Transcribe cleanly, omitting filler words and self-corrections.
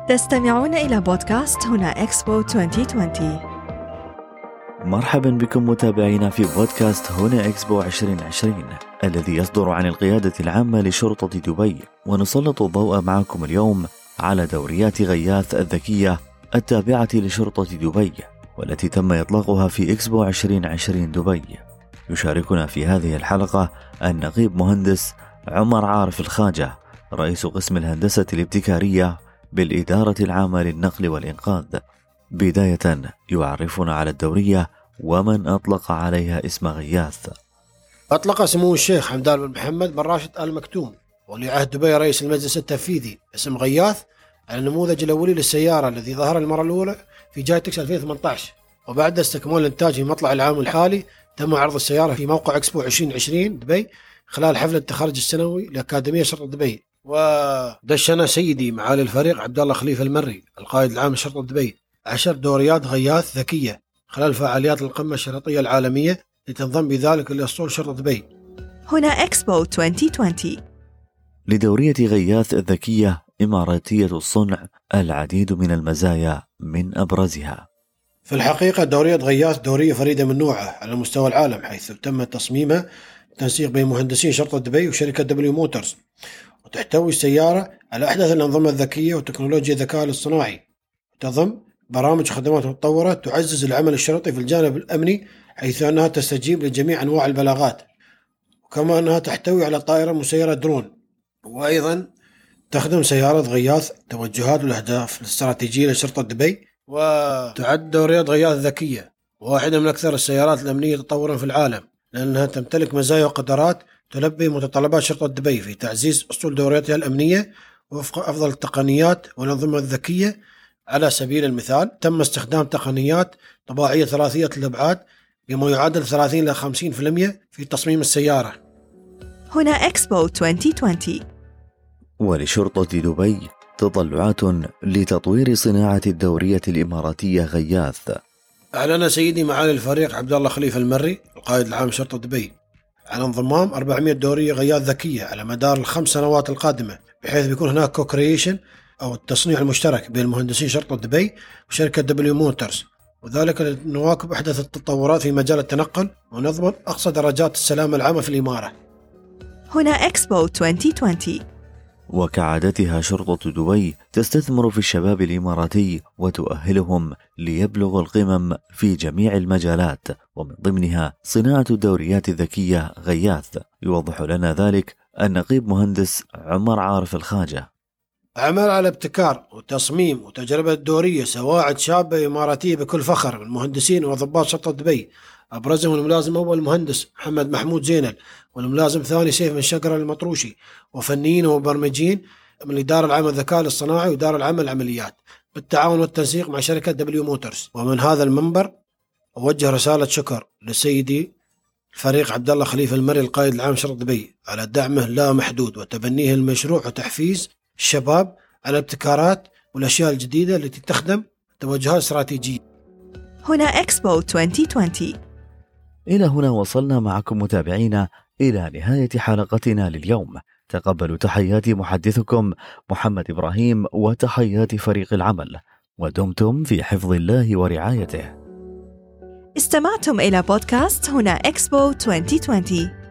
تستمعون إلى بودكاست هنا إكسبو 2020. مرحبا بكم متابعينا في بودكاست هنا إكسبو 2020 الذي يصدر عن القيادة العامة لشرطة دبي، ونسلط الضوء معكم اليوم على دوريات غياث الذكية التابعة لشرطة دبي، والتي تم إطلاقها في إكسبو 2020 دبي. يشاركنا في هذه الحلقة النقيب مهندس عمر عارف الخاجة، رئيس قسم الهندسة الابتكارية بالإدارة العامة للنقل والإنقاذ. بداية يعرفنا على الدورية ومن أطلق عليها اسم غياث. أطلق سمو الشيخ حمدان بن محمد بن راشد آل مكتوم ولي عهد دبي رئيس المجلس التنفيذي اسم غياث على النموذج الأولي للسيارة الذي ظهر المرة الأولى في جايتكس 2018، وبعد استكمال الإنتاج في مطلع العام الحالي تم عرض السيارة في موقع إكسبو 2020 دبي خلال حفل التخرج السنوي لأكاديمية شرطة دبي. ودشنا سيدي معالي الفريق عبد الله خليفة المري القائد العام لشرطة دبي 10 دوريات غياث ذكية خلال فعاليات القمة الشرطية العالمية لتنضم بذلك لأسطول شرطة دبي. هنا إكسبو 2020. لدورية غياث الذكية إماراتية الصنع العديد من المزايا، من أبرزها: في الحقيقة دورية غياث دورية فريدة من نوعها على مستوى العالم، حيث تم تصميمها تنسيق بين مهندسين شرطة دبي وشركة دبليو موتورز، وتحتوي السيارة على أحدث الأنظمة الذكية وتكنولوجيا الذكاء الاصطناعي، وتضم برامج خدمات متطورة تعزز العمل الشرطي في الجانب الأمني، حيث أنها تستجيب لجميع أنواع البلاغات، وكما أنها تحتوي على طائرة مسيرة درون. وأيضا تخدم سيارة غياث توجهات والأهداف الاستراتيجية لشرطة دبي. وتعد دورية غياث ذكية واحدة من أكثر السيارات الأمنية تطورا في العالم، لأنها تمتلك مزايا وقدرات تلبي متطلبات شرطة دبي في تعزيز أسطول دورياتها الأمنية وفق أفضل التقنيات والأنظمة الذكية. على سبيل المثال تم استخدام تقنيات طباعية ثلاثية الأبعاد بما يعادل 30 إلى 50% في تصميم السيارة. هنا إكسبو 2020. ولشرطة دبي تطلعات لتطوير صناعة الدورية الإماراتية غياث. أعلن سيدي معالي الفريق عبد الله خليفة المري القائد العام شرطة دبي على انضمام 400 دورية غياث ذكية على مدار ال5 سنوات القادمة، بحيث بيكون هناك كوكريشن أو التصنيع المشترك بين مهندسين شرطة دبي وشركة دبليو موتورز، وذلك لنواكب أحدث التطورات في مجال التنقل ونضمن أقصى درجات السلامة العامة في الإمارة. هنا إكسبو 2020. وكعادتها شرطة دبي تستثمر في الشباب الإماراتي وتؤهلهم ليبلغوا القمم في جميع المجالات، ومن ضمنها صناعة الدوريات الذكية غياث. يوضح لنا ذلك النقيب مهندس عمر عارف الخاجة. عمل على ابتكار وتصميم وتجربة دورية سواعد شابة إماراتية بكل فخر من مهندسين وضباط شرطة دبي، أبرزهم الملازم أول المهندس محمد محمود زينل، والملازم ثاني سيف بن شقرة المطروشي، وفنيين ومبرمجين من الإدارة العامة الذكاء الاصطناعي وإدارة العامة العمليات بالتعاون والتنسيق مع شركة دبليو موتورز. ومن هذا المنبر أوجه رسالة شكر لسيدي الفريق عبد الله خليفة المري القائد العام شرطة دبي على دعمه لا محدود وتبنيه المشروع وتحفيز الشباب على الابتكارات والأشياء الجديدة التي تخدم توجهات استراتيجية. هنا إكسبو 2020. إلى هنا وصلنا معكم متابعينا إلى نهاية حلقتنا لليوم. تقبلوا تحياتي محدثكم محمد إبراهيم وتحيات فريق العمل، ودمتم في حفظ الله ورعايته. استمعتم إلى بودكاست هنا إكسبو 2020.